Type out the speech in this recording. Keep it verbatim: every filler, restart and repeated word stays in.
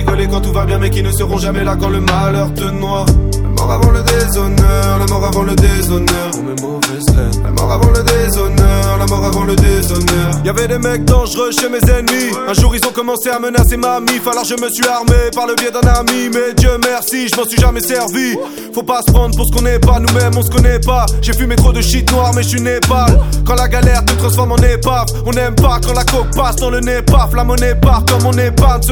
rigoler quand tout va bien mais qui ne seront jamais là quand le malheur te noie. La mort avant le déshonneur, la mort avant le déshonneur. On met mauvaise graine. La mort avant le déshonneur, la mort avant le déshonneur. Y'avait des mecs dangereux chez mes ennemis. Un jour ils ont commencé à menacer ma mif. Alors je me suis armé par le biais d'un ami. Mais Dieu merci, je m'en suis jamais servi. Faut pas se prendre pour ce qu'on n'est pas, nous-mêmes on se connaît pas. J'ai fumé trop de shit noir mais je suis Népal. Quand la galère te transforme en épave. On n'aime pas quand la coke passe dans le nez paf. La monnaie part comme on épargne.